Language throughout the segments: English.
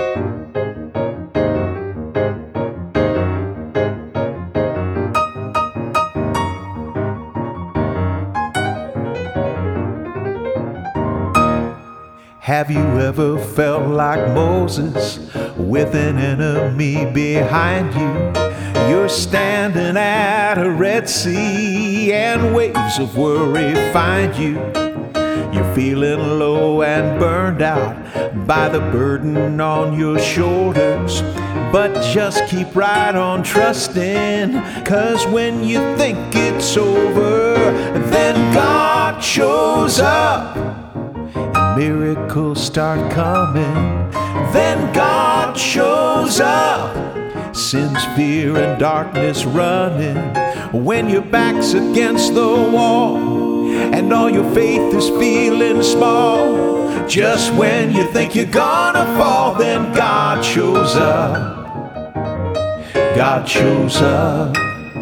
Have you ever felt like Moses with an enemy behind you? You're standing at a Red Sea and waves of worry find you. You're feeling low and burned out by the burden on your shoulders, but just keep right on trusting, 'cause when you think it's over, then God shows up. Miracles start coming, then God shows up. Sends fear and darkness running when your back's against the wall and all your faith is feeling small. Just when you think you're gonna fall, then God shows up. God shows up.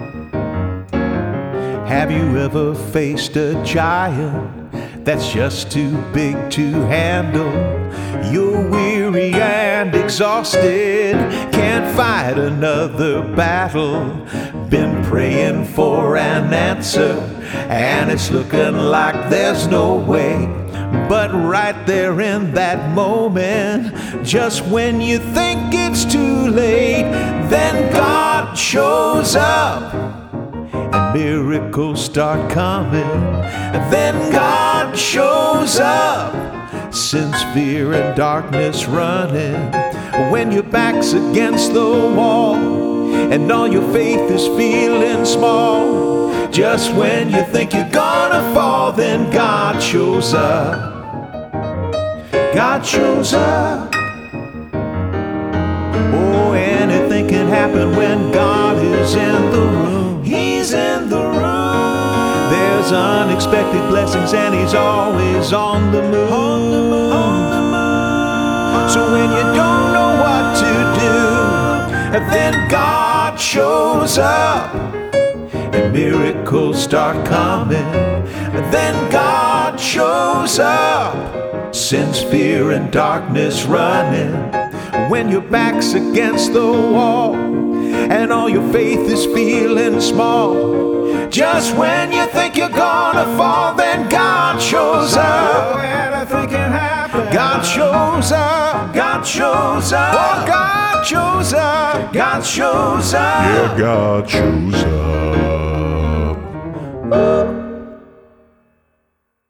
Have you ever faced a giant that's just too big to handle? You're weary and exhausted, can't fight another battle. Been praying for an answer, and it's looking like there's no way. But right there in that moment, just when you think it's too late, then God shows up. And miracles start coming, then God shows up. Sends fear and darkness running when your back's against the wall and all your faith is feeling small. Just when you think you're gonna fall, then God shows up. God shows up. Oh, anything can happen when God is in the room. He's in the room. There's unexpected blessings and He's always on the move. So when you don't know what to do, then God shows up. And miracles start coming, then God shows up. Sends fear and darkness running when your back's against the wall and all your faith is feeling small. Just when you think you're gonna fall, then God shows up. Anything can happen. God shows up. God shows up. Oh, God shows up. God shows up. Yeah, God shows up. Ooh.